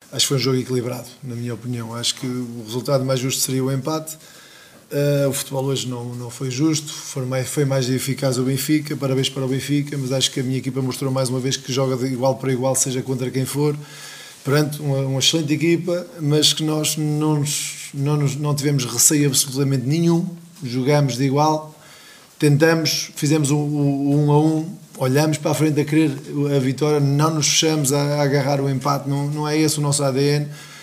acho que foi um jogo equilibrado, na minha opinião. Acho que o resultado mais justo seria o empate. O futebol hoje não foi justo, foi mais eficaz o Benfica, parabéns para o Benfica, mas acho que a minha equipa mostrou mais uma vez que joga de igual para igual, seja contra quem for, perante uma excelente equipa, mas que nós não tivemos receio absolutamente nenhum, jogámos de igual, tentamos, fizemos o 1-1, olhamos para a frente a querer a vitória, não nos fechamos a agarrar o empate, não é esse o nosso ADN.